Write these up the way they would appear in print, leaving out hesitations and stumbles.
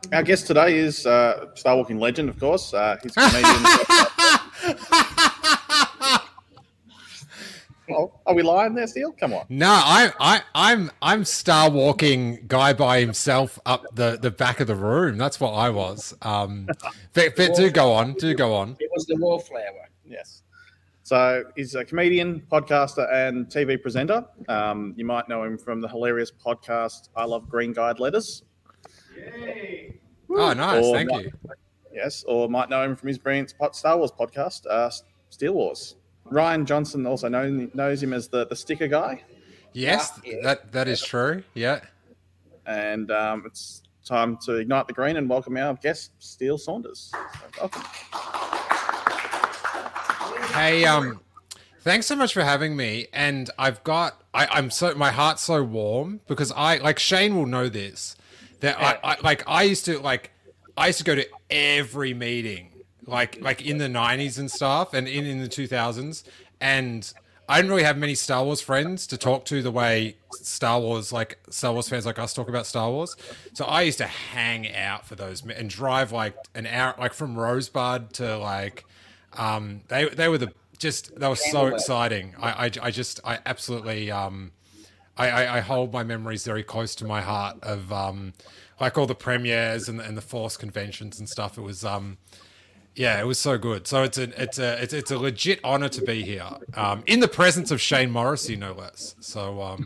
Our guest today is Star Walking legend, of course. He's a comedian. Oh, are we lying there, Steele? Come on. No, I'm Star Walking guy by himself up the back of the room. That's what I was. But do go on. It was the wallflower. Yes. So he's a comedian, podcaster, and TV presenter. You might know him from the hilarious podcast I Love Green Guide Letters. Yay! Oh, nice. Thank you. Yes, or might know him from his brilliant Star Wars podcast, Steele Wars. Ryan Johnson also knows him as the sticker guy. Yes, that is true. Yeah. And it's time to ignite the green and welcome our guest, Steele Saunders. So welcome. Hey, thanks so much for having me. And I'm so, my heart's so warm because Shane will know this, that I used to go to every meeting, like in the 90s and stuff, and in the 2000s, and I didn't really have many Star Wars friends to talk to the way Star Wars fans like us talk about Star Wars. So I used to hang out for those and drive like an hour, like from Rosebud to they were so exciting. I absolutely I hold my memories very close to my heart of like all the premieres and the Force conventions and stuff. It was it was so good. So it's a legit honor to be here in the presence of Shane Morrissey, no less. So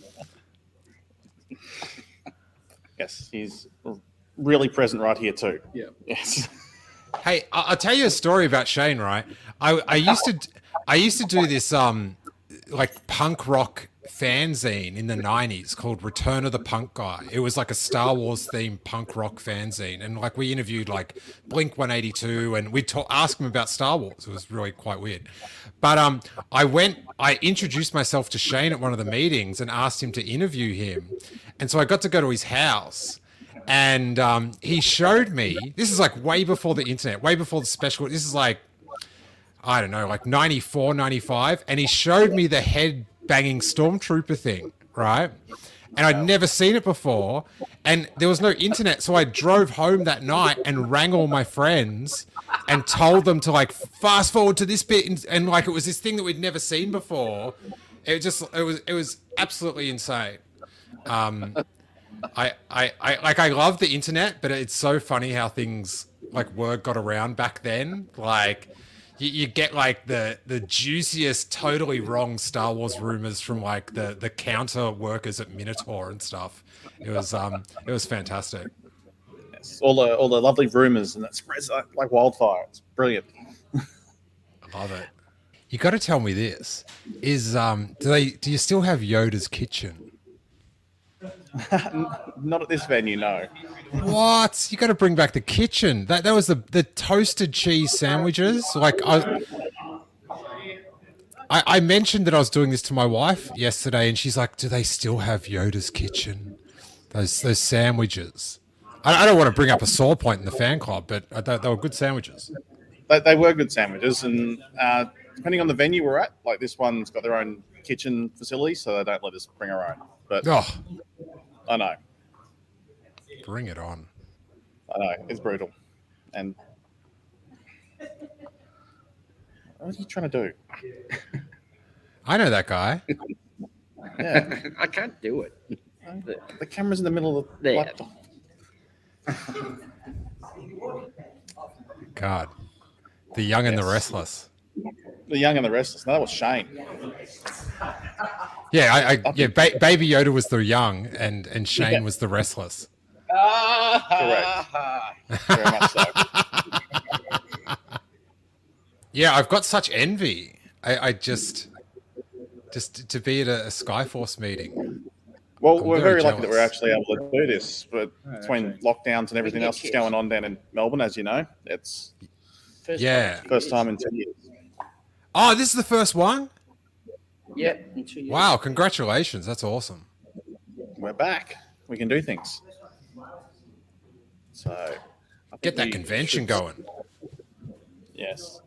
yes, he's really present right here too. Yeah. Yes. Hey, I'll tell you a story about Shane. Right, I used to do this like punk rock fanzine in the 90s called Return of the Punk Guy. It was like a Star Wars themed punk rock fanzine, and like we interviewed like Blink 182 and we'd ask them about Star Wars. It was really quite weird. But I introduced myself to Shane at one of the meetings and asked him to interview him, and so I got to go to his house. And he showed me, this is like way before the internet, way before the special. This is like, I don't know, like 94, 95. And he showed me the head banging stormtrooper thing, right? And I'd never seen it before. And there was no internet. So I drove home that night and rang all my friends and told them to like fast forward to this bit. And like, it was this thing that we'd never seen before. It was absolutely insane. I love the internet, but it's so funny how things like word got around back then. Like you get like the juiciest, totally wrong Star Wars rumors from like the counter workers at Minotaur and stuff. It was fantastic. Yes. All the lovely rumors, and that spreads like wildfire. It's brilliant. I love it. You got to tell me this: is do you still have Yoda's Kitchen? Not at this venue, no. What? You got to bring back the kitchen. That was the toasted cheese sandwiches. Like I mentioned that I was doing this to my wife yesterday, and she's like, "Do they still have Yoda's Kitchen? Those sandwiches." I don't want to bring up a sore point in the fan club, but they were good sandwiches. They were good sandwiches, and depending on the venue we're at, like this one's got their own kitchen facility, so they don't let us bring our own. But I know. Bring it on. I know. It's brutal. And what are you trying to do? I know that guy. Yeah. I can't do it. The camera's in the middle of the laptop. God. The Young and the Restless. The Young and the Restless. No, that was Shane. Yeah, Baby Yoda was the young, and Shane was the restless. Correct. Very much so. Yeah, I've got such envy. I just to be at a Skyforce meeting. Well, we're very lucky that we're actually able to do this, but between lockdowns and everything else that's going on down in Melbourne, as you know, it's first time in 10 years. Oh, this is the first one? Yeah. In 2 years. Wow, congratulations. That's awesome. We're back. We can do things. So get that convention going. Yes.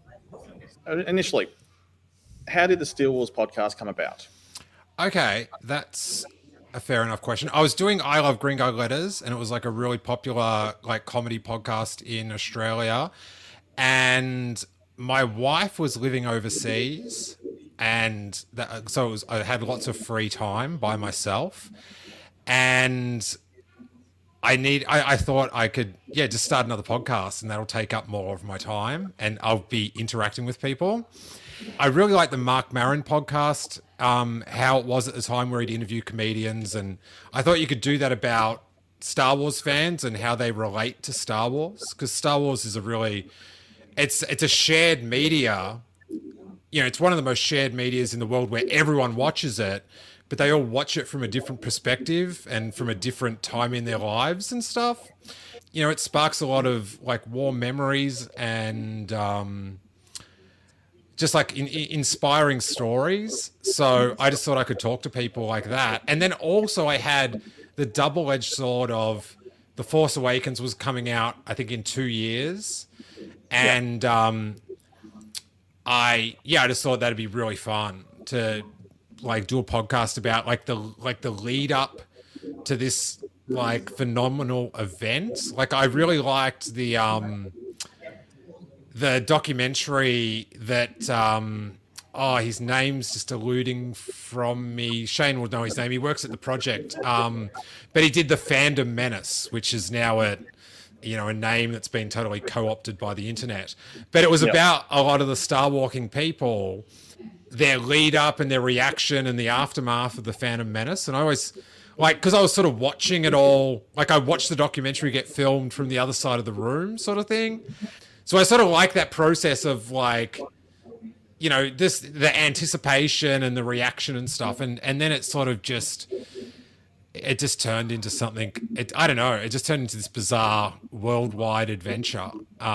Initially, how did the Steele Wars podcast come about? Okay, that's a fair enough question. I was doing I Love Green Guy Letters, and it was like a really popular like comedy podcast in Australia. And my wife was living overseas, and so I had lots of free time by myself, and I thought I could just start another podcast, and that'll take up more of my time, and I'll be interacting with people. I really like the Mark Maron podcast, how it was at the time where he'd interview comedians, and I thought you could do that about Star Wars fans and how they relate to Star Wars, because Star Wars is it's a shared media. You know, it's one of the most shared medias in the world where everyone watches it, but they all watch it from a different perspective and from a different time in their lives and stuff. You know, it sparks a lot of like warm memories and just like inspiring stories. So I just thought I could talk to people like that. And then also I had the double-edged sword of The Force Awakens was coming out, I think, in 2 years. And I just thought that'd be really fun to like do a podcast about like the lead up to this like phenomenal event. Like I really liked the documentary that his name's just eluding from me. Shane will know his name. He works at the project. But he did the Fandom Menace, which is now a name that's been totally co-opted by the internet. But it was about a lot of the Star Walking people, their lead up and their reaction and the aftermath of the Phantom Menace. And I always, like, because I was sort of watching it all, like I watched the documentary get filmed from the other side of the room sort of thing. So I sort of like that process of like, you know, the anticipation and the reaction and stuff. And then it sort of just turned into something, I don't know, it just turned into this bizarre worldwide adventure.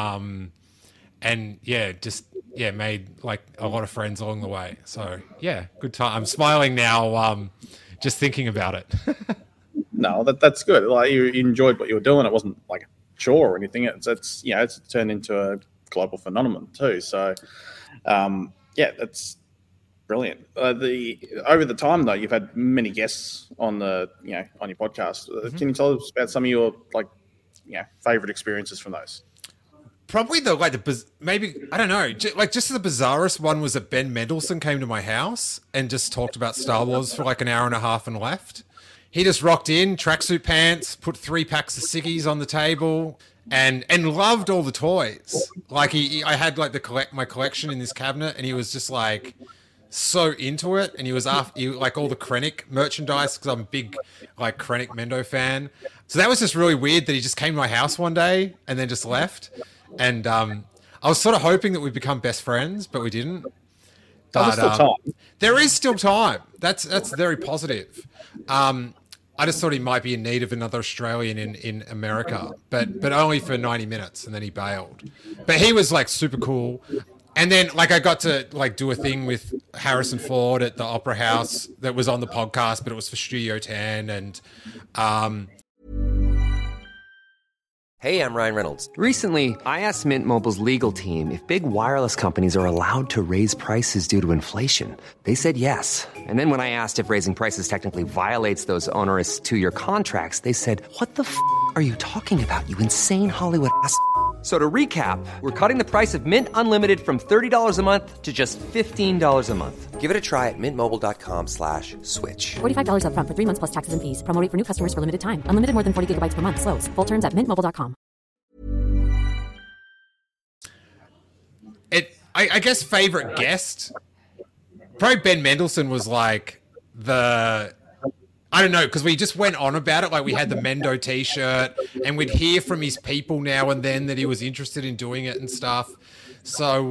Made like a lot of friends along the way. So yeah, good time. I'm smiling now, just thinking about it. No, that's good. Like you enjoyed what you were doing. It wasn't like a chore or anything. It's turned into a global phenomenon too. So that's brilliant. Over the time though, you've had many guests on on your podcast. Can you tell us about some of your favorite experiences from those? Probably maybe, I don't know, just the bizarrest one was that Ben Mendelsohn came to my house and just talked about Star Wars for like an hour and a half and left. He just rocked in, tracksuit pants, put 3 packs of ciggies on the table and loved all the toys. Like I had like my collection in this cabinet, and he was just like so into it. And he was after like all the Krennic merchandise, because I'm a big like Krennic Mendo fan. So that was just really weird that he just came to my house one day and then just left. And I was sort of hoping that we'd become best friends, but we didn't. But still time. There is still time. That's very positive. I just thought he might be in need of another Australian in America, but only for 90 minutes, and then he bailed. But he was like super cool. And then like I got to like do a thing with Harrison Ford at the Opera House that was on the podcast, but it was for Studio 10. And Hey, I'm Ryan Reynolds. Recently, I asked Mint Mobile's legal team if big wireless companies are allowed to raise prices due to inflation. They said yes. And then when I asked if raising prices technically violates those onerous 2-year contracts, they said, "What the f*** are you talking about, you insane Hollywood ass?" So to recap, we're cutting the price of Mint Unlimited from $30 a month to just $15 a month. Give it a try at mintmobile.com/switch. $45 up front for 3 months plus taxes and fees. Promo rate for new customers for limited time. Unlimited more than 40 gigabytes per month. Slows full terms at mintmobile.com. I guess favorite guest, probably Ben Mendelsohn was like I don't know, because we just went on about it. Like we had the Mendo t-shirt, and we'd hear from his people now and then that he was interested in doing it and stuff. So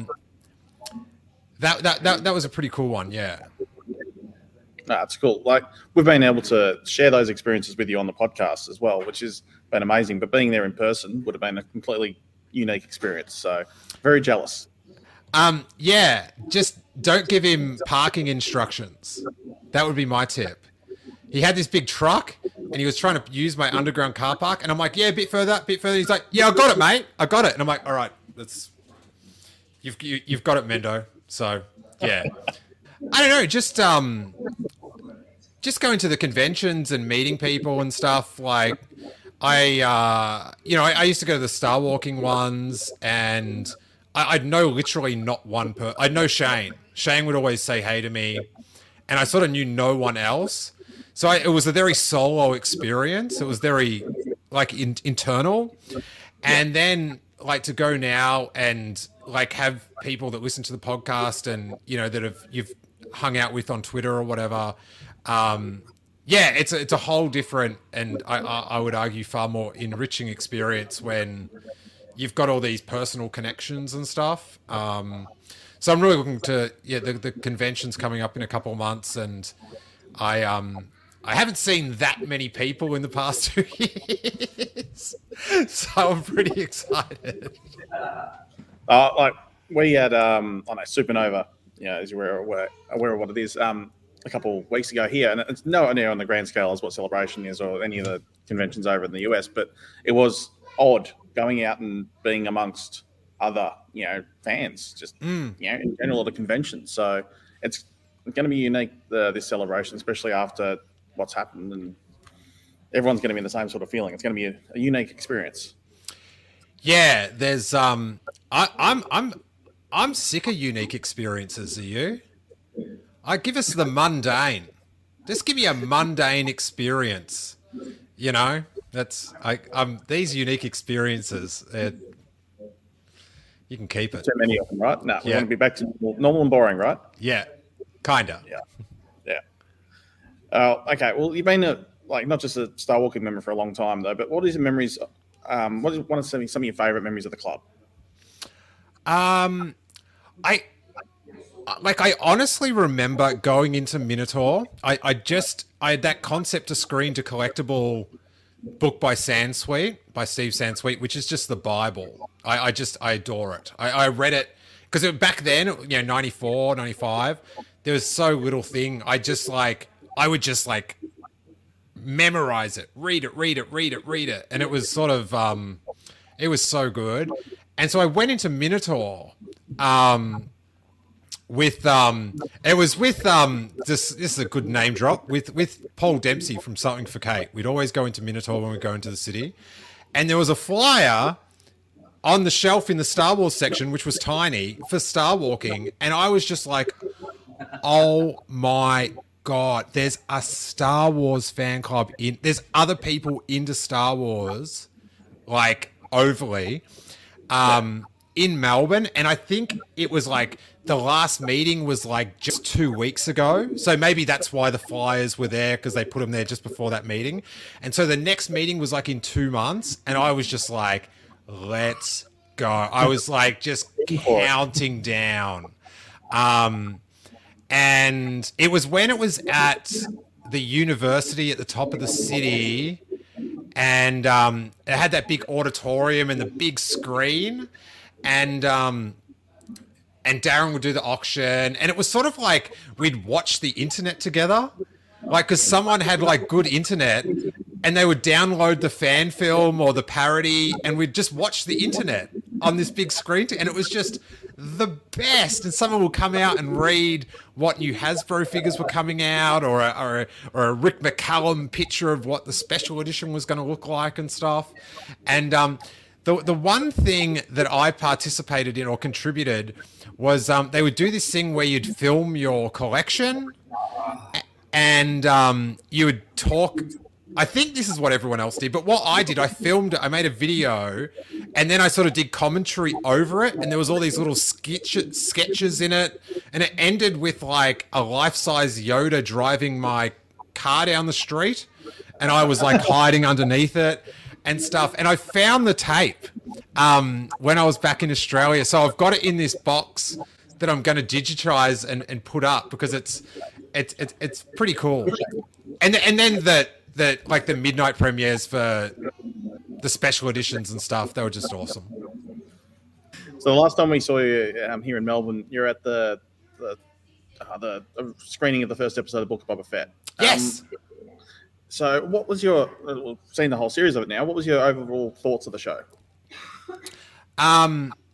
that was a pretty cool one, yeah. That's cool. Like we've been able to share those experiences with you on the podcast as well, which has been amazing. But being there in person would have been a completely unique experience. So very jealous. Just don't give him parking instructions. That would be my tip. He had this big truck, and he was trying to use my underground car park, and I'm like, yeah, a bit further. He's like, yeah, I got it, mate. I got it. And I'm like, all right, you've got it, Mendo. So yeah, I don't know, just just going to the conventions and meeting people and stuff. Like I used to go to the Star Walking ones, and I'd know literally not one person. I'd know Shane. Shane would always say hey to me, and I sort of knew no one else. So it was a very solo experience. It was very like internal. And then like to go now and like have people that listen to the podcast and, you know, that you've hung out with on Twitter or whatever. It's a whole different, and I would argue far more enriching experience when you've got all these personal connections and stuff. So I'm really looking to, the convention's coming up in a couple of months, and I haven't seen that many people in the past 2 years, so I'm pretty excited. Like we had, Supernova, as you're aware of what it is, a couple of weeks ago here, and it's nowhere near on the grand scale as what Celebration is or any of the conventions over in the US, but it was odd going out and being amongst other, fans, just, in general at a convention. So it's going to be unique, this celebration, especially after what's happened, and everyone's going to be in the same sort of feeling. It's going to be a unique experience. Yeah, there's I'm sick of unique experiences. Are you? I give us the mundane. Just give me a mundane experience. That's these unique experientions. You can keep it. Too many of them, right? No, we want to be back to normal and boring, right? Yeah, kinda. Yeah. Okay, well, you've been not just a Star Walking member for a long time though, but what is your memories? What is one of some of your favourite memories of the club? I honestly remember going into Minotaur. I had that Concept to Screen to Collectible book by Steve Sansweet, which is just the Bible. I adore it. I read it because back then, 94, 95, there was so little thing. I would just memorize it, read it. And it was sort of, it was so good. And so I went into Minotaur, this is a good name drop, with Paul Dempsey from Something for Kate. We'd always go into Minotaur when we go into the city. And there was a flyer on the shelf in the Star Wars section, which was tiny, for Star Walking. And I was just like, oh my God, there's a Star Wars fan club there's other people into Star Wars, overly, in Melbourne. And I think it was the last meeting was just 2 weeks ago. So maybe that's why the flyers were there, because they put them there just before that meeting. And so the next meeting was in 2 months. And I was just let's go. I was just counting down. And it was when it was at the university at the top of the city, and it had that big auditorium and the big screen, and Darren would do the auction, and it was sort of we'd watch the internet together, because someone had good internet, and they would download the fan film or the parody, and we'd just watch the internet on this big screen, and it was just the best. And someone would come out and read what new Hasbro figures were coming out, or a Rick McCallum picture of what the special edition was going to look like and stuff. And the one thing that I participated in or contributed was they would do this thing where you'd film your collection, and you would talk. I think this is what everyone else did, but what I did, I filmed it, I made a video, and then I sort of did commentary over it, and there was all these little sketches in it, and it ended with a life-size Yoda driving my car down the street, and I was hiding underneath it and stuff. And I found the tape when I was back in Australia, so I've got it in this box that I'm going to digitize and put up, because it's pretty cool. And then the midnight premieres for the special editions and stuff, they were just awesome. So the last time we saw you here in Melbourne, you're at the screening of the first episode of Book of Boba Fett. Yes. So what was your, seeing the whole series of it now, what was your overall thoughts of the show?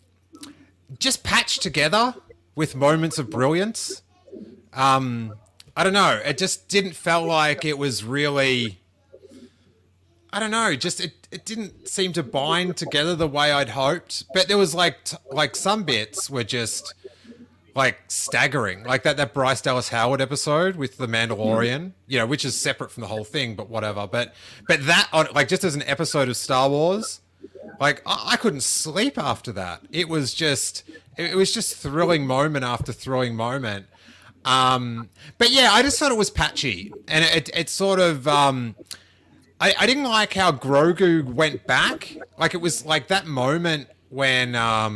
Just patched together with moments of brilliance. I don't know. It just didn't feel like it was really. I don't know. Just it didn't seem to bind together the way I'd hoped. But there was like some bits were just like staggering, like that Bryce Dallas Howard episode with the Mandalorian, which is separate from the whole thing, but whatever. But that, like, just as an episode of Star Wars, like I couldn't sleep after that. It was just thrilling moment after thrilling moment. But yeah, I just thought it was patchy, and it sort of. I didn't like how Grogu went back. Like, it was like that moment when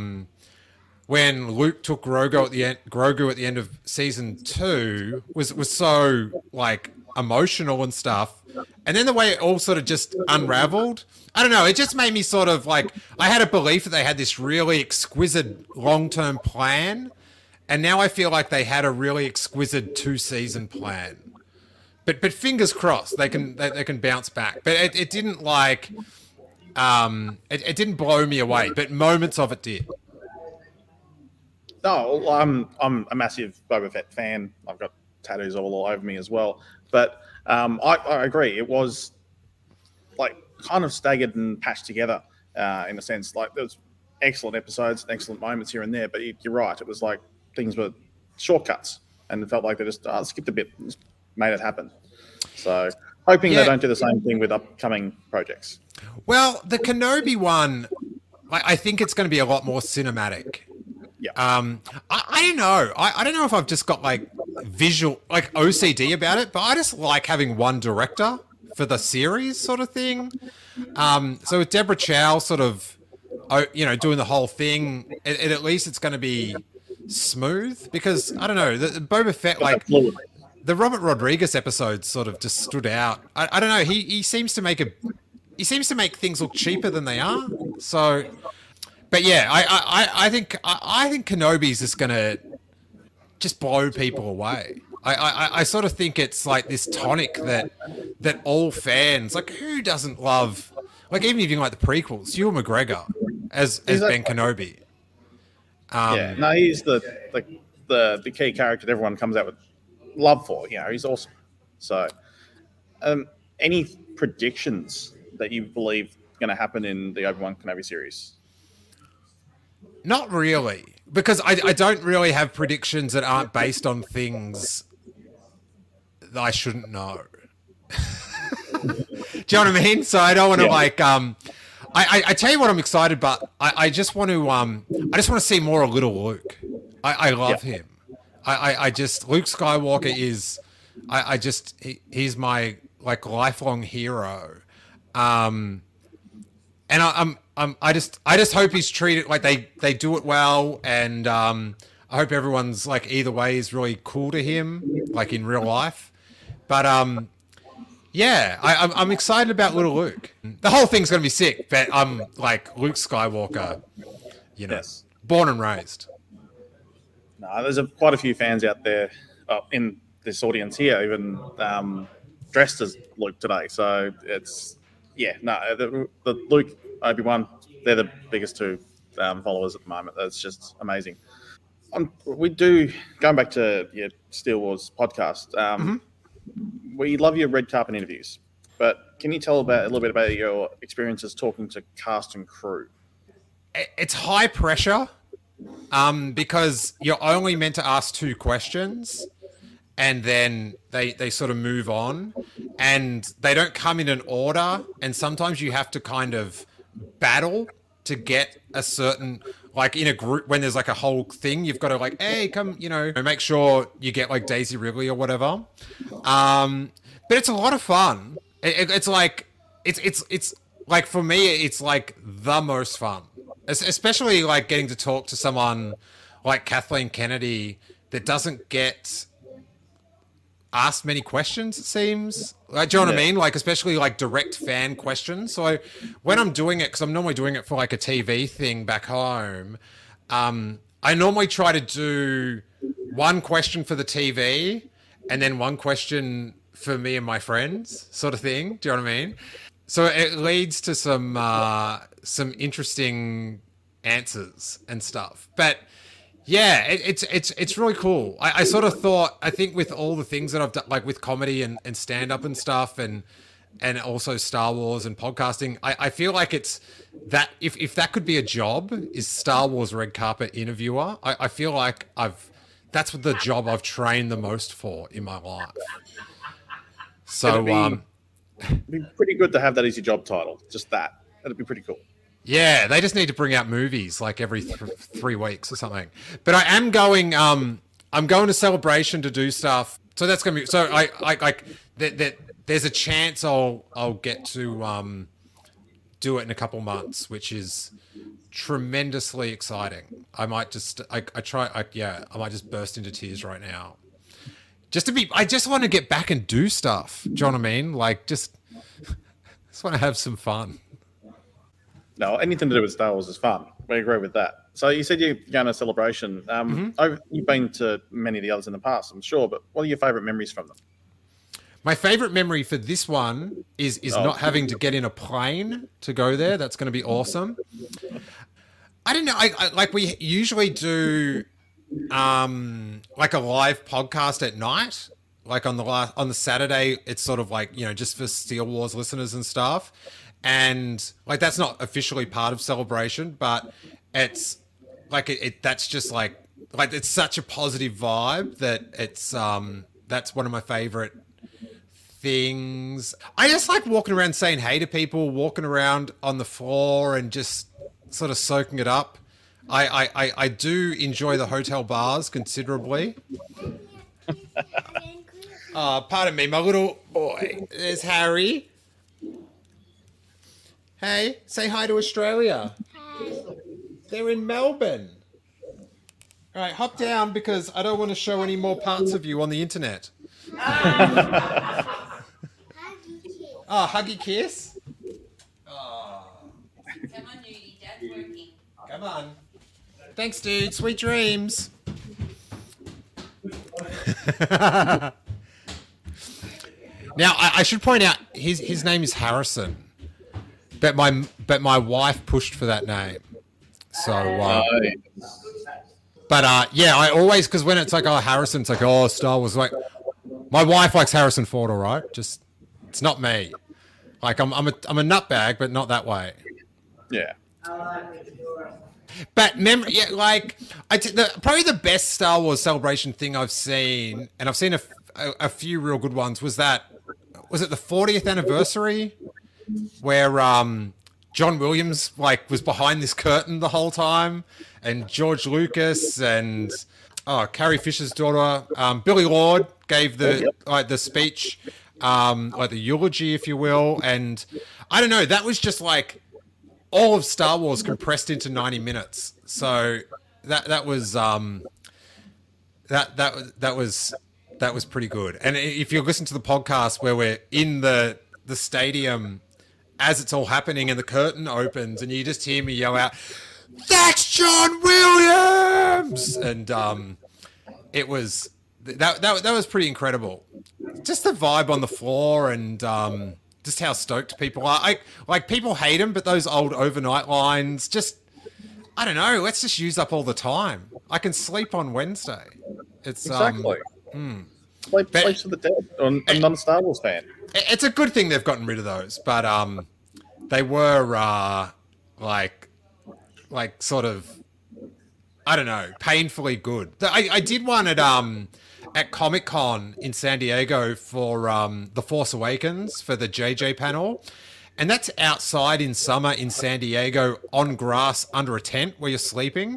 Luke took Grogu at the end of season 2 was so like emotional and stuff. And then the way it all sort of just unraveled, I don't know, it just made me sort of like, I had a belief that they had this really exquisite long-term plan. And now I feel like they had a really exquisite 2-season plan. But fingers crossed, they can bounce back. But it didn't like, it didn't blow me away, but moments of it did. No, I'm a massive Boba Fett fan. I've got tattoos all over me as well. But I agree. It was like kind of staggered and patched together in a sense. Like, there was excellent episodes, excellent moments here and there. But you're right. It was like things were shortcuts, and it felt like they just skipped a bit, and just made it happen. So hoping they don't do the same thing with upcoming projects. Well, the Kenobi one, I think it's going to be a lot more cinematic. Yeah. I don't know. I don't know if I've just got like visual, like OCD about it, but I just like having one director for the series sort of thing. So with Deborah Chow sort of, doing the whole thing, at least it's going to be smooth, because I don't know, the Boba Fett, like Absolutely. The Robert Rodriguez episode sort of just stood out. I don't know. He seems to make things look cheaper than they are. So, but yeah, I think Kenobi's just gonna just blow people away. I sort of think it's like this tonic that all fans, like, who doesn't love, like, even if you like the prequels, Ewan McGregor as Ben Kenobi. He's the key character that everyone comes out with love for. He's awesome. So, any predictions that you believe going to happen in the Obi-Wan Kenobi series? Not really, because I don't really have predictions that aren't based on things that I shouldn't know. Do you know what I mean? So I don't want to I tell you what I'm excited, but I just want to see more of little Luke. I love him. I just, Luke Skywalker is, he's my like lifelong hero. And I just hope he's treated like they do it well, and I hope everyone's like either way is really cool to him, like in real life. But yeah, I'm excited about little Luke. The whole thing's gonna be sick, but I'm like Luke Skywalker, born and raised. No, there's quite a few fans out there in this audience here, even dressed as Luke today. So it's the Luke, Obi-Wan, they're the biggest two followers at the moment. That's just amazing. We do, going back to Steele Wars podcast. We love your red carpet interviews, but can you tell a little bit about your experiences talking to cast and crew? It's high pressure because you're only meant to ask 2 questions, and then they sort of move on, and they don't come in an order, and sometimes you have to kind of battle to get a certain, like in a group when there's like a whole thing, you've got to like, hey, come, make sure you get like Daisy Ridley or whatever. But it's a lot of fun. It's like, it's like, for me, it's like the most fun, especially like getting to talk to someone like Kathleen Kennedy that doesn't get asked many questions, it seems. Like, do you know what I mean? Like, especially like direct fan questions. So when I'm doing it, because I'm normally doing it for like a TV thing back home, I normally try to do one question for the TV and then one question for me and my friends, sort of thing. Do you know what I mean? So it leads to some interesting answers and stuff. But Yeah, it's really cool. I sort of thought, I think with all the things that I've done, like with comedy and stand up and stuff, and also Star Wars and podcasting, I feel like it's that if that could be a job, is Star Wars red carpet interviewer. I feel like that's the job I've trained the most for in my life. So it'd be pretty good to have that as your job title. Just that. That'd be pretty cool. Yeah, they just need to bring out movies like every 3 weeks or something. But I am going. I'm going to Celebration to do stuff. So that's gonna be. So I like that. There's a chance I'll get to do it in a couple months, which is tremendously exciting. I might just I might just burst into tears right now. I just want to get back and do stuff. Do you know what I mean? Like just want to have some fun. No, anything to do with Star Wars is fun. We agree with that. So you said you're going to Celebration. You've been to many of the others in the past, I'm sure, but what are your favourite memories from them? My favourite memory for this one is not having to get in a plane to go there. That's going to be awesome. I don't know. I like we usually do like a live podcast at night. Like on the Saturday, it's sort of like, just for Steel Wars listeners and stuff. And like that's not officially part of Celebration, but it's like that's just like it's such a positive vibe that it's that's one of my favorite things. I just like walking around saying hey to people, walking around on the floor and just sort of soaking it up. I do enjoy the hotel bars considerably. Pardon me, my little boy. There's Harry. Hey, say hi to Australia. Hi. They're in Melbourne. All right, hop down because I don't want to show any more parts of you on the internet. Huggy kiss. Oh, huggy kiss? Oh. Come on, Nudie. Dad's working. Come on. Thanks, dude. Sweet dreams. Now, I should point out his name is Harrison. But my wife pushed for that name, so. Yeah, I always, because when it's like Harrison, it's like Star Wars. Like my wife likes Harrison Ford, all right. Just it's not me. Like I'm a nutbag, but not that way. Yeah. But like probably the best Star Wars Celebration thing I've seen, and I've seen a few real good ones. Was it the 40th anniversary? Where John Williams was behind this curtain the whole time, and George Lucas and Carrie Fisher's daughter, Billy Lord gave the speech, the eulogy, if you will, and I don't know, that was just like all of Star Wars compressed into 90 minutes. So that was that was pretty good. And if you listen to the podcast where we're in the stadium as it's all happening and the curtain opens and you just hear me yell out, "That's John Williams!" And it was that was pretty incredible. Just the vibe on the floor and just how stoked people are. People hate them, but those old overnight lines, just I don't know. Let's just use up all the time. I can sleep on Wednesday. It's exactly. Place for the dead. I'm not a Star Wars fan. It's a good thing they've gotten rid of those, but they were sort of, I don't know, painfully good. I did one at Comic-Con in San Diego for The Force Awakens for the JJ panel, and that's outside in summer in San Diego on grass under a tent where you're sleeping.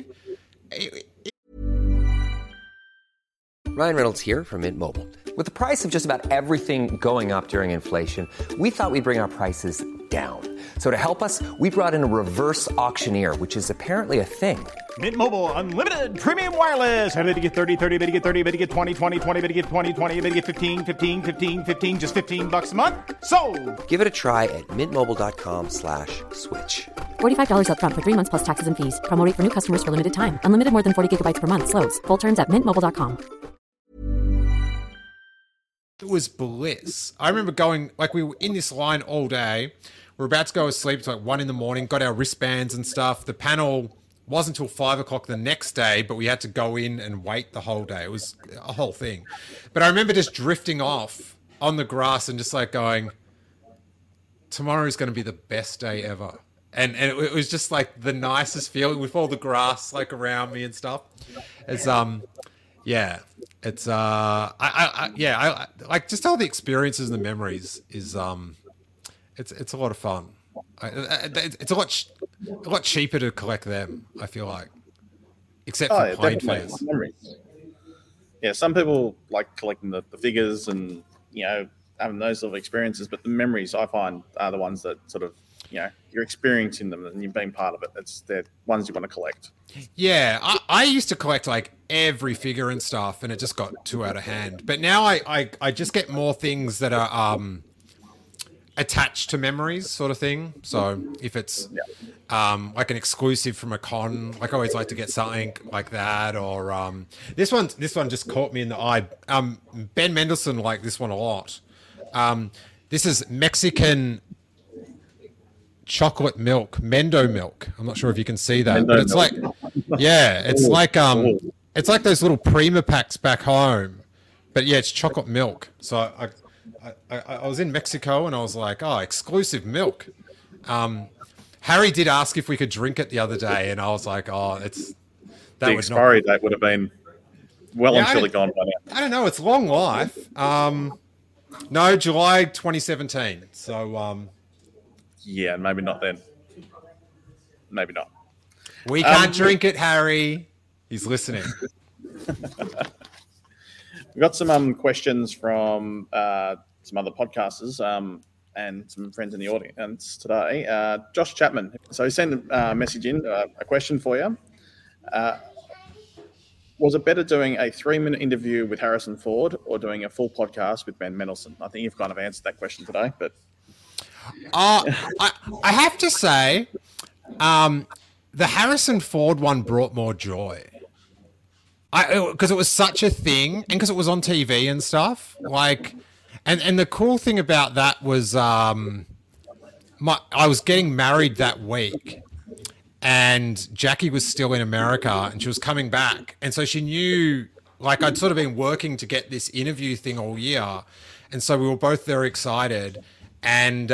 Ryan Reynolds here from Mint Mobile. With the price of just about everything going up during inflation, we thought we'd bring our prices down. So to help us, we brought in a reverse auctioneer, which is apparently a thing. Mint Mobile Unlimited Premium Wireless. How to get 30, 30, bit to get 30, bit to get 20, 20, 20, bit to get 20, 20, bit to get 15, 15, 15, 15, just $15 a month? Sold! Give it a try at mintmobile.com/switch. $45 up front for 3 months plus taxes and fees. Promo rate for new customers for limited time. Unlimited more than 40 gigabytes per month. Slows full terms at mintmobile.com. It was bliss. I remember going, we were in this line all day. We're about to go to sleep. It's 1 a.m. Got our wristbands and stuff. The panel wasn't until 5 o'clock the next day, but we had to go in and wait the whole day. It was a whole thing. But I remember just drifting off on the grass and just like going, tomorrow's going to be the best day ever. And it was just like the nicest feeling with all the grass like around me and stuff. It's yeah, it's I like just all the experiences and the memories is it's a lot of fun. It's a lot cheaper to collect them, I feel like, except for plane fares. Yeah, some people like collecting the figures and having those sort of experiences, but the memories I find are the ones that sort of you're experiencing them and you've been part of it. They're ones you want to collect. Yeah, I used to collect like every figure and stuff, and it just got too out of hand. But now I just get more things that are attached to memories, sort of thing. So if it's like an exclusive from a con, like I always like to get something like that. Or this one just caught me in the eye. Ben Mendelsohn liked this one a lot. This is Mexican chocolate milk, Mendo milk. I'm not sure if you can see that, but it's like, it's like those little Prima packs back home, but yeah, it's chocolate milk. So I was in Mexico and I was like, oh, exclusive milk. Harry did ask if we could drink it the other day, and I was like, oh, the expiry date would have been and truly gone by now. I don't know. It's long life. No, July 2017. So, yeah, maybe not then. Maybe not. We can't drink it, Harry. He's listening. We've got some questions from some other podcasters and some friends in the audience today. Josh Chapman. So he sent a message in, a question for you. Was it better doing a 3-minute interview with Harrison Ford or doing a full podcast with Ben Mendelsohn? I think you've kind of answered that question today, but... I have to say, the Harrison Ford one brought more joy. Because it was such a thing, and because it was on TV and stuff. Like, and the cool thing about that was, I was getting married that week, and Jackie was still in America, and she was coming back, and so she knew, like, I'd sort of been working to get this interview thing all year, and so we were both very excited. And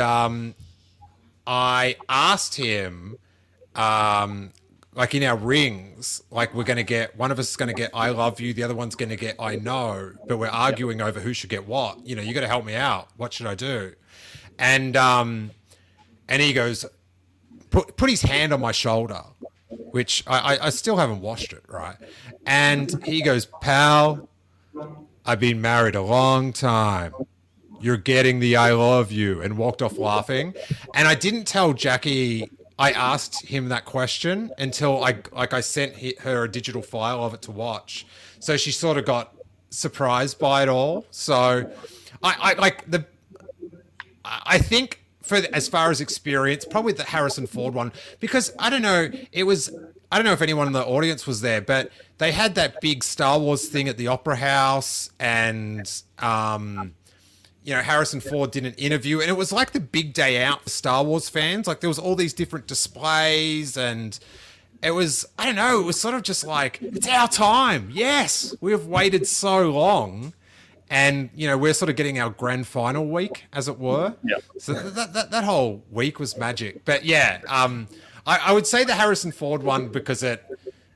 I asked him, like in our rings, like we're going to get, one of us is going to get I love you, the other one's going to get I know, but we're arguing over who should get what. You got to help me out. What should I do? And he goes, put his hand on my shoulder, which I still haven't washed it, right? And he goes, pal, I've been married a long time. You're getting the I love you, and walked off laughing. And I didn't tell Jackie I asked him that question until I sent her a digital file of it to watch. So she sort of got surprised by it all. So I think as far as experience, probably the Harrison Ford one, because I don't know if anyone in the audience was there, but they had that big Star Wars thing at the Opera House, and Harrison Ford did an interview, and it was like the big day out for Star Wars fans. Like, there was all these different displays, and it was, I don't know, it was sort of just like, it's our time. Yes, we have waited so long. And, we're sort of getting our grand final week, as it were. Yeah. So that whole week was magic. But yeah, I would say the Harrison Ford one, because it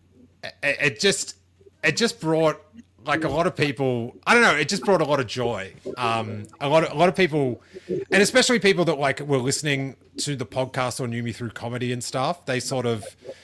just brought, like, a lot of people, I don't know, it just brought a lot of joy. A lot of people, and especially people that like were listening to the podcast or knew me through comedy and stuff, they sort of,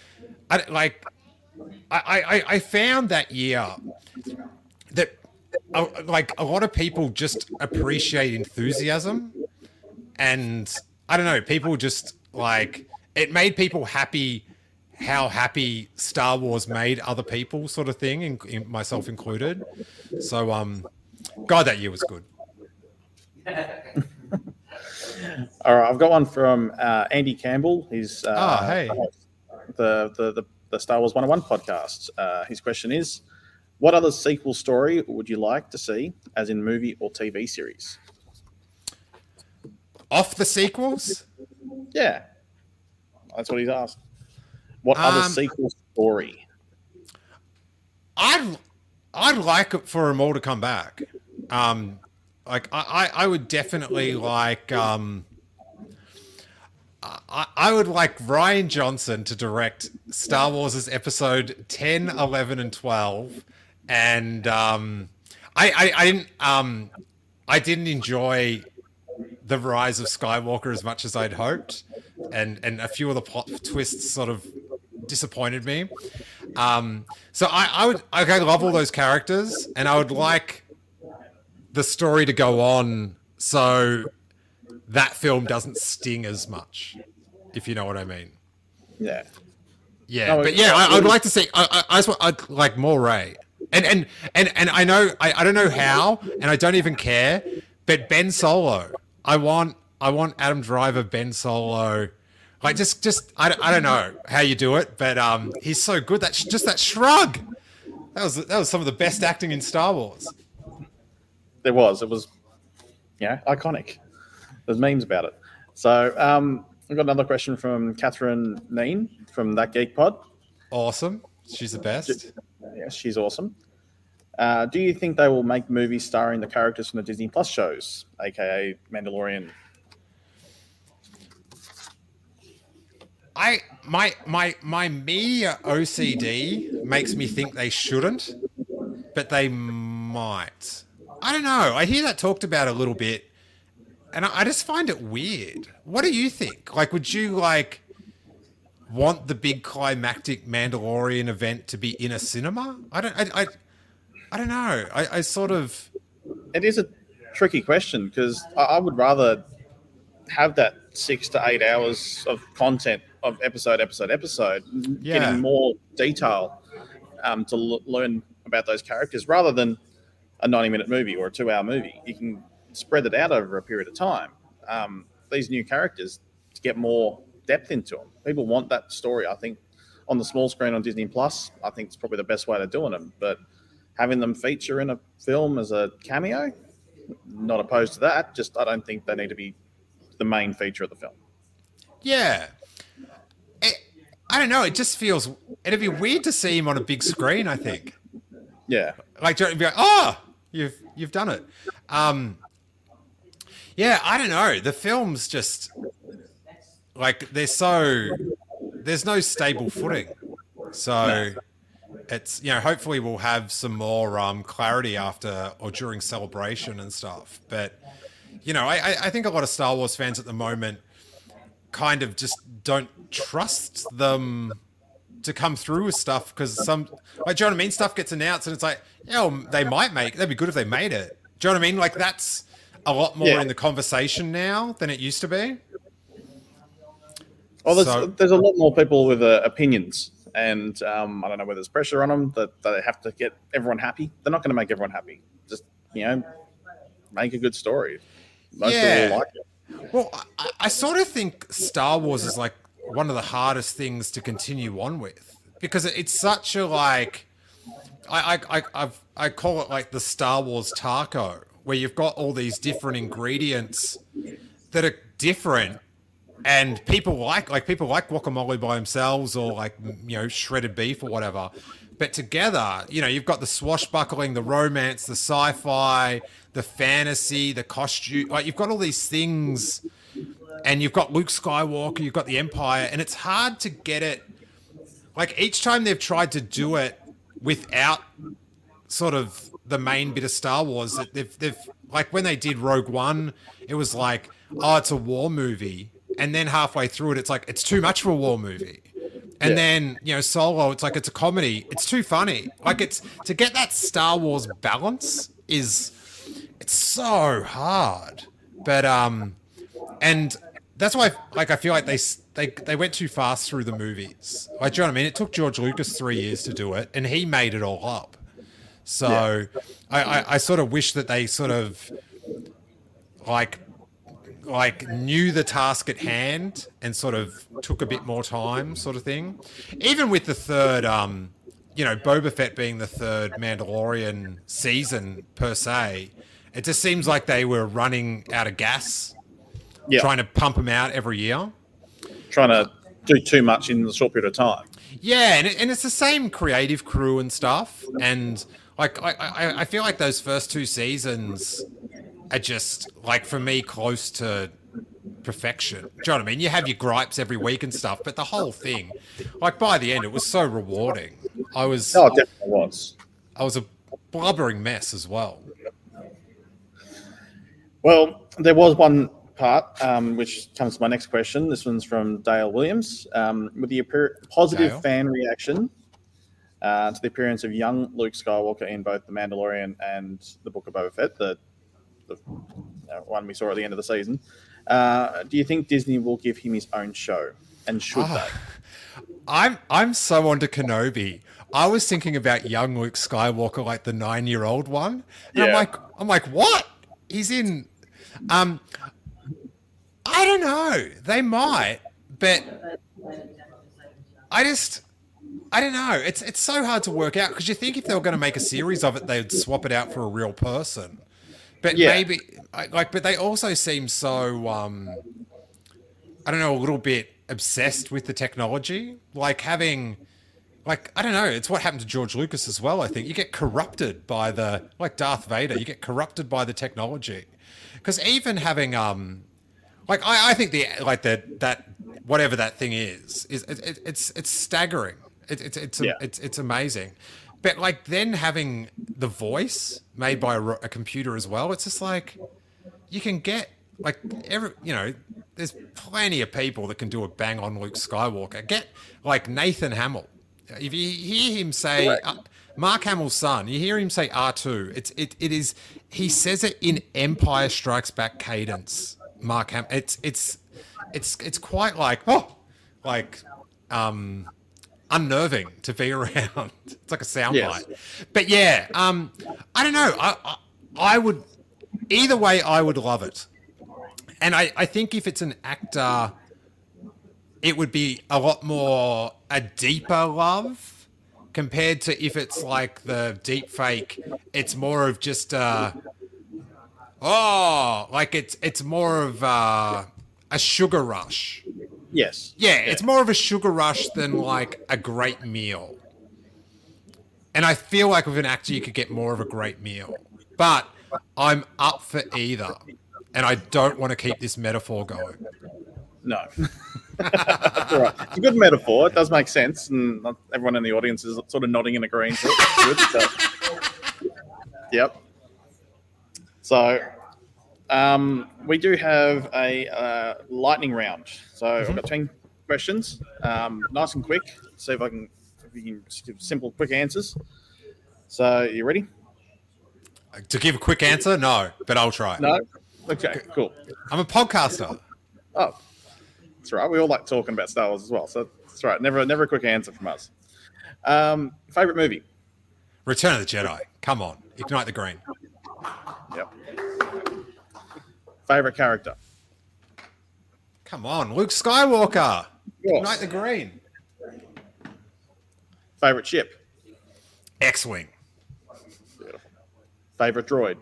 I found that year that like a lot of people just appreciate enthusiasm, and I don't know, people just like, it made people happy how happy Star Wars made other people, sort of thing, in myself included. So, God, that year was good. All right, I've got one from Andy Campbell. He's hey, the Star Wars 101 podcast. His question is, what other sequel story would you like to see, as in movie or TV series? Off the sequels? Yeah, that's what he's asked. What other sequels story. I'd like it for them all to come back. Like I would definitely like. I would like Rian Johnson to direct Star Wars' episode 10, 11, and 12. And I didn't enjoy The Rise of Skywalker as much as I'd hoped. And a few of the plot twists sort of disappointed me. So I love all those characters, and I would like the story to go on so that film doesn't sting as much, if you know what I mean. Yeah. Yeah, but yeah, I'd like to see. I'd like more Rey, and I know I don't know how, and I don't even care. But Ben Solo, I want Adam Driver, Ben Solo, like just I don't know how you do it, but he's so good. That just that shrug, that was some of the best acting in Star Wars. It was, iconic. There's memes about it. So I've got another question from Catherine Neen from That Geek Pod. Awesome. She's the best. Yeah, she's awesome. Do you think they will make movies starring the characters from the Disney Plus shows, aka Mandalorian? My media OCD makes me think they shouldn't, but they might. I don't know. I hear that talked about a little bit. And I just find it weird. What do you think? Like, would you want the big climactic Mandalorian event to be in a cinema? I don't know. I sort of. It is a tricky question because I would rather have that 6 to 8 hours of content of episode, getting more detail to learn about those characters rather than a 90-minute movie or a 2-hour movie. You can spread it out over a period of time. These new characters to get more depth into them. People want that story. I think on the small screen on Disney Plus, I think it's probably the best way of doing them. But having them feature in a film as a cameo, not opposed to that. Just I don't think they need to be the main feature of the film. Yeah. I don't know. It just feels it'd be weird to see him on a big screen. I think. Yeah. Like be like, oh, you've done it. Yeah, I don't know. The film's just like there's no stable footing. So it's hopefully we'll have some more clarity after or during celebration and stuff. But I think a lot of Star Wars fans at the moment kind of just don't trust them to come through with stuff because do you know what I mean? Stuff gets announced and it's like, that'd be good if they made it. Do you know what I mean? Like that's a lot more in the conversation now than it used to be. Well, there's a lot more people with opinions, and I don't know whether there's pressure on them that they have to get everyone happy. They're not going to make everyone happy. Just make a good story. Most people will like it. Well, I sort of think Star Wars is like one of the hardest things to continue on with because it's such a I call it like the Star Wars taco, where you've got all these different ingredients that are different, and people like guacamole by themselves or shredded beef or whatever, but together, you've got the swashbuckling, the romance, the sci-fi, the fantasy, the costume, you've got all these things, and you've got Luke Skywalker, you've got the Empire, and it's hard to get it. Like each time they've tried to do it without sort of the main bit of Star Wars, they've like when they did Rogue One, it was like, oh, it's a war movie, and then halfway through it, it's like it's too much for a war movie, and then Solo, it's like it's a comedy, it's too funny. Like it's to get that Star Wars balance it's so hard, but and that's why I feel like they went too fast through the movies. Like, do you know what I mean? It took George Lucas 3 years to do it, and he made it all up. So I sort of wish that they sort of like knew the task at hand and sort of took a bit more time, sort of thing. Even with the third, Boba Fett being the third Mandalorian season per se, it just seems like they were running out of gas, trying to pump them out every year. Trying to do too much in a short period of time. Yeah, and it's the same creative crew and stuff. And like I feel like those first 2 seasons are just like for me close to perfection. Do you know what I mean? You have your gripes every week and stuff, but the whole thing, like by the end, it was so rewarding. Oh, it definitely was. I was a blubbering mess as well. Well, there was one part which comes to my next question. This one's from Dale Williams. With the positive Dale? fan reaction to the appearance of young Luke Skywalker in both The Mandalorian and The Book of Boba Fett, the one we saw at the end of the season, do you think Disney will give him his own show? And should they? I'm so onto Kenobi. I was thinking about young Luke Skywalker, like the 9-year-old one. And Yeah. I'm like, what? He's in. I don't know. They might, but I don't know. It's so hard to work out because you think if they were going to make a series of it, they'd swap it out for a real person. But maybe but they also seem so I don't know, a little bit obsessed with the technology, like having. Like, I don't know, it's what happened to George Lucas as well, I think. You get corrupted by like Darth Vader, you get corrupted by the technology. Because even having, I think that whatever that thing is it's staggering. It's amazing. But like then having the voice made by a computer as well, it's just like, you can get, like, there's plenty of people that can do a bang on Luke Skywalker. Get, like, Nathan Hamill. If you hear him say Mark Hamill's son, you hear him say R2. It is he says it in Empire Strikes Back cadence. Mark Hamill. It's quite like unnerving to be around. It's like a soundbite. But yeah, I don't know. I would either way. I would love it, and I think if it's an actor, it would be a lot more a deeper love compared to if it's like the deep fake. It's more of just it's more of a sugar rush. Yes. Yeah, it's more of a sugar rush than like a great meal. And I feel like with an actor you could get more of a great meal. But I'm up for either. And I don't want to keep this metaphor going. No. That's all right. It's a good metaphor. It does make sense. And everyone in the audience is sort of nodding and agreeing to it. It's good. So, yep. So we do have a lightning round. So I've got 10 questions. Nice and quick. See if you can just give simple, quick answers. So you ready? To give a quick answer? No, but I'll try. No? Okay, cool. I'm a podcaster. Oh, that's right. We all like talking about Star Wars as well. So that's right. Never a quick answer from us. Favorite movie? Return of the Jedi. Come on. Ignite the green. Yep. Favorite character? Come on. Luke Skywalker. Yes. Ignite the green. Favorite ship? X-Wing. Beautiful. Favorite droid?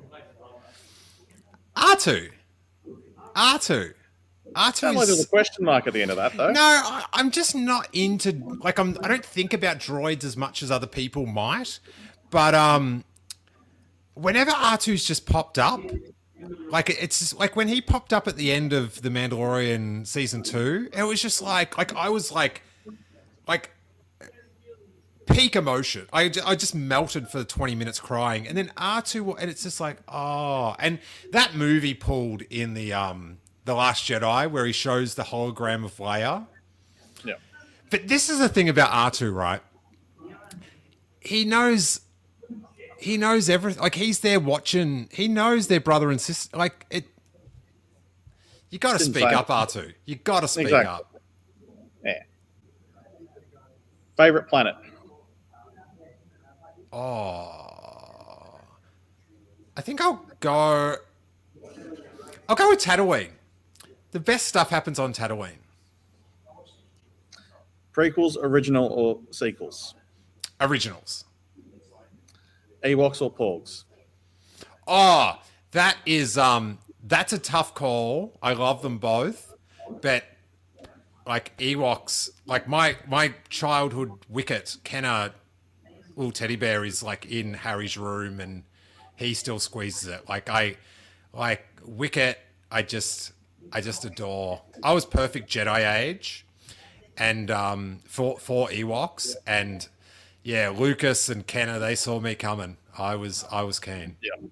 R2. R2. Sounds like there's a question mark at the end of that, though. No, I'm just not into, like, I don't think about droids as much as other people might, but whenever R2's just popped up, like, it's just, like, when he popped up at the end of The Mandalorian Season 2, it was just like I was like peak emotion. I just melted for 20 minutes crying, and then R2, and it's just like, oh, and that movie pulled in the Last Jedi where he shows the hologram of Leia. Yeah. But this is the thing about R2, right? He knows everything. Like, he's there watching. He knows their brother and sister. Like, it. You got to speak up, R2. You got to speak up. Yeah. Favorite planet? Oh, I think I'll go with Tatooine. The best stuff happens on Tatooine. Prequels, original, or sequels? Originals. Ewoks or Porgs? Oh, that is that's a tough call. I love them both, but like Ewoks, like my childhood Wicket, Kenner, little teddy bear is like in Harry's room and he still squeezes it. Like Wicket, I just adore. I was perfect Jedi age, and for Ewoks, and yeah, Lucas and Kenner, they saw me coming. I was keen. Yeah.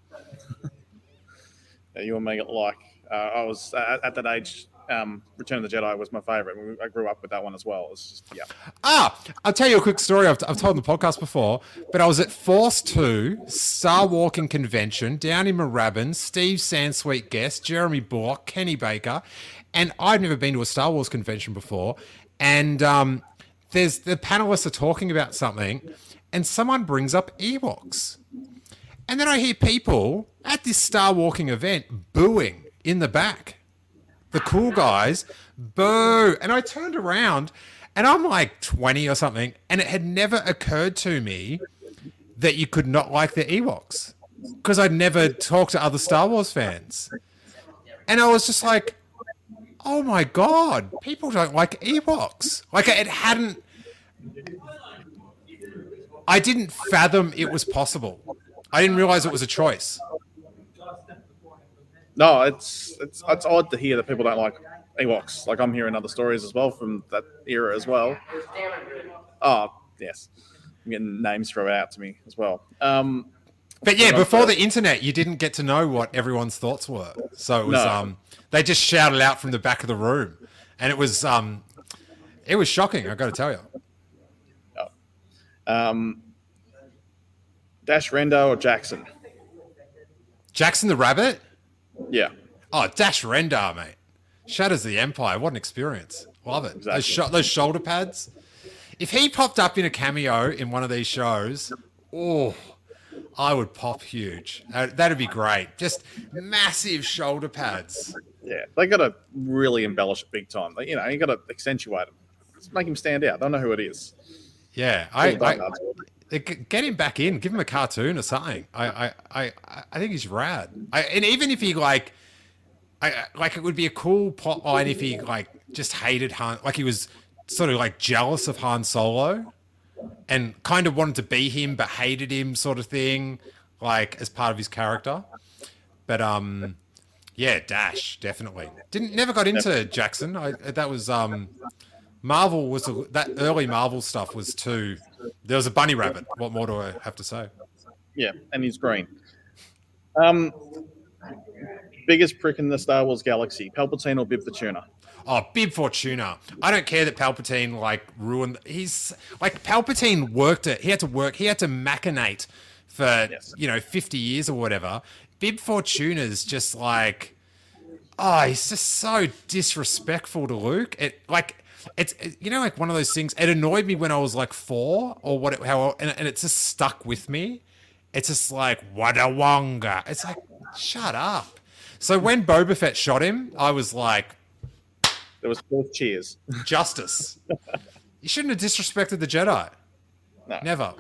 You and me like I was at that age. Return of the Jedi was my favorite. I grew up with that one as well. It's just, yeah. I'll tell you a quick story I've told on the podcast before, but I was at Force 2 Star Walking Convention down in Moorabbin, Steve Sansweet guest, Jeremy Bullock, Kenny Baker, and I'd never been to a Star Wars convention before. And there's the panelists are talking about something, and someone brings up Ewoks. And then I hear people at this Star Walking event booing in the back. The cool guys, boo. And I turned around and I'm like 20 or something. And it had never occurred to me that you could not like the Ewoks because I'd never talked to other Star Wars fans. And I was just like, oh my God, people don't like Ewoks. Like I didn't fathom it was possible. I didn't realize it was a choice. No, it's odd to hear that people don't like Ewoks. Like I'm hearing other stories as well from that era as well. Oh, yes. I'm getting names thrown out to me as well. But yeah, before the internet, you didn't get to know what everyone's thoughts were. So it was they just shouted out from the back of the room. And it was shocking, I gotta tell you. Dash Rendo or Jackson? Jackson the Rabbit? Yeah. Oh, Dash Rendar, mate. Shatters the Empire. What an experience. Love it. Exactly. Those shoulder pads. If he popped up in a cameo in one of these shows, I would pop huge. That'd be great. Just massive shoulder pads. Yeah. They got to really embellish it big time. You got to accentuate him. Just make him stand out. I don't know who it is. Yeah. Get him back in. Give him a cartoon or something. I think he's rad. And even if he it would be a cool plot line if he just hated Han, like he was sort of jealous of Han Solo, and kind of wanted to be him but hated him, sort of thing, as part of his character. But yeah, Dash definitely never got into Jackson. That was Marvel was that early Marvel stuff was too. There was a bunny rabbit. What more do I have to say? Yeah, and he's green. Biggest prick in the Star Wars galaxy: Palpatine or Bib Fortuna? Oh, Bib Fortuna. I don't care that Palpatine ruined. He's Palpatine worked it. He had to work. He had to machinate for 50 years or whatever. Bib Fortuna's just he's just so disrespectful to Luke. It's one of those things. It annoyed me when I was 4 or and it's just stuck with me. It's just Wadawonga. It's shut up. So when Boba Fett shot him, I was there was 4 cheers. Justice. You shouldn't have disrespected the Jedi. No. Never.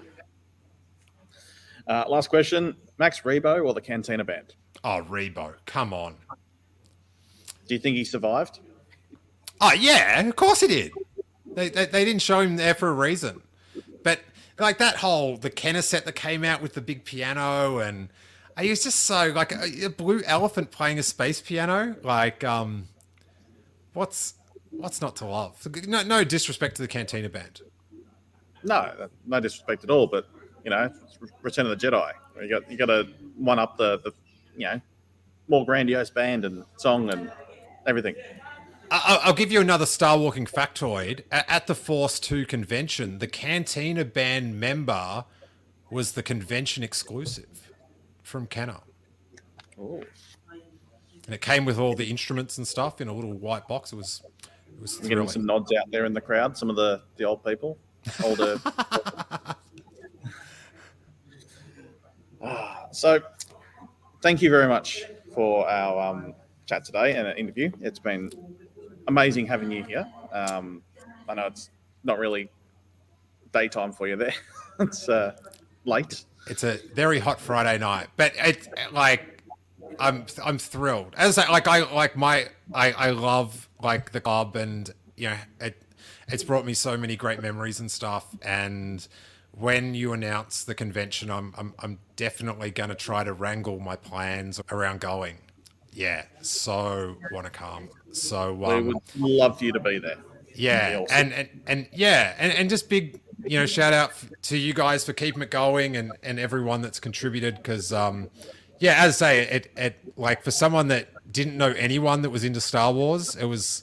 Last question: Max Rebo or the Cantina Band? Oh, Rebo. Come on. Do you think he survived? Oh, yeah, of course he did. They didn't show him there for a reason. But, that whole, the Kenner set that came out with the big piano, and he was just so, a blue elephant playing a space piano. What's not to love? No disrespect to the Cantina Band. No disrespect at all, but, Return of the Jedi. You got to one-up the more grandiose band and song and everything. I'll give you another Star Walking factoid. At the Force 2 convention, the Cantina Band member was the convention exclusive from Kenner. Oh. And it came with all the instruments and stuff in a little white box. It was thrilling. Getting some nods out there in the crowd, some of the old people. Older. So, thank you very much for our chat today and an interview. It's been amazing having you here. I know it's not really daytime for you there. It's late. It's a very hot Friday night, but it's I'm thrilled. As I love the club, and it's brought me so many great memories and stuff. And when you announce the convention, I'm definitely going to try to wrangle my plans around going. Yeah, so want to come. So we would love for you to be there. Yeah, awesome. and just big, shout out to you guys for keeping it going and everyone that's contributed, because as I say, it like for someone that didn't know anyone that was into Star Wars,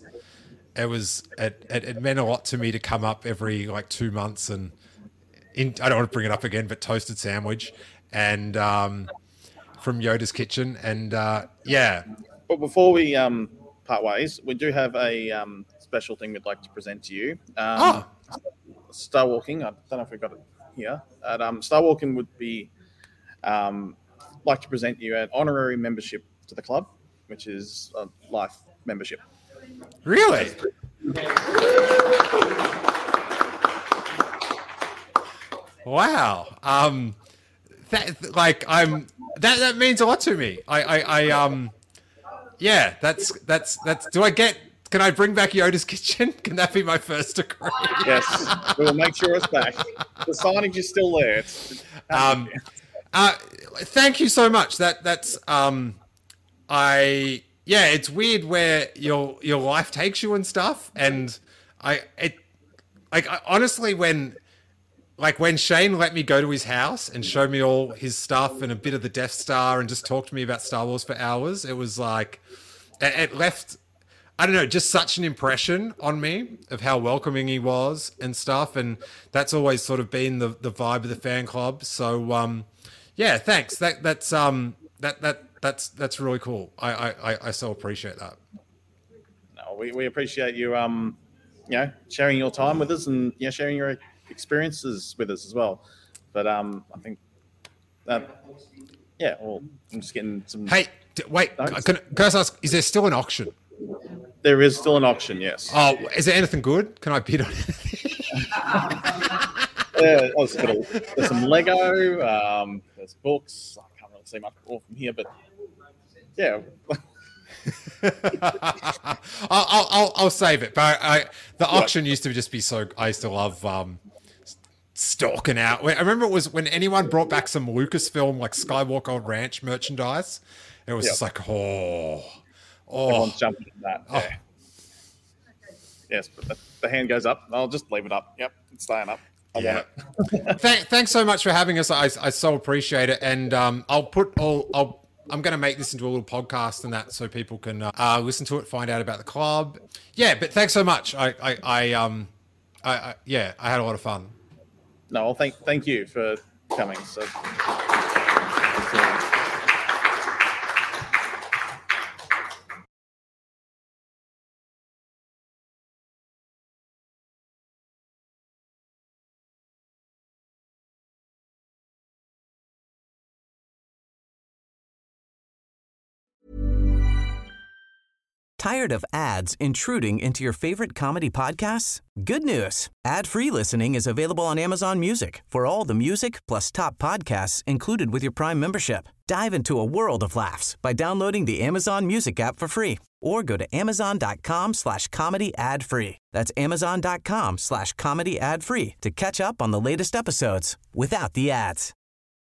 it meant a lot to me to come up every 2 months and I don't want to bring it up again, but toasted sandwich and from Yoda's Kitchen and But before we part ways, we do have a special thing we'd like to present to you. Star Walking. I don't know if we got it here. Star Walking would be like to present you an honorary membership to the club, which is a life membership. Really? Wow. That means a lot to me. Can I bring back Yoda's Kitchen? Can that be my first degree? Yes, we will make sure it's back. The signage is still there. Thank you so much. It's weird where your life takes you and stuff. And I honestly, when Shane let me go to his house and show me all his stuff and a bit of the Death Star and just talk to me about Star Wars for hours, it was like, it left, I don't know, just such an impression on me of how welcoming he was and stuff. And that's always sort of been the vibe of the fan club. So, thanks. That's really cool. I so appreciate that. No, we appreciate you, sharing your time with us and sharing your experiences with us as well. But I think that, I'm just getting some. Hey, wait, can I ask, is there still an auction? There is still an auction, yes. Oh, is there anything good? Can I bid on it? There's some Lego, there's books. I can't really see much more from here, but yeah. I'll save it. But the auction used to just be so. I used to love stalking out. I remember it was when anyone brought back some Lucasfilm Skywalker Ranch merchandise. It was just like everyone's jumping at that. Yeah. Yes, but the hand goes up. I'll just leave it up. Yep, it's staying up. I want it. Thanks so much for having us. I so appreciate it. And I'm going to make this into a little podcast and that so people can listen to it, find out about the club. Yeah, but thanks so much. I had a lot of fun. No, well, thank you for coming. So. Tired of ads intruding into your favorite comedy podcasts? Good news. Ad-free listening is available on Amazon Music for all the music plus top podcasts included with your Prime membership. Dive into a world of laughs by downloading the Amazon Music app for free or go to amazon.com/comedy ad-free. That's amazon.com/comedy ad-free to catch up on the latest episodes without the ads.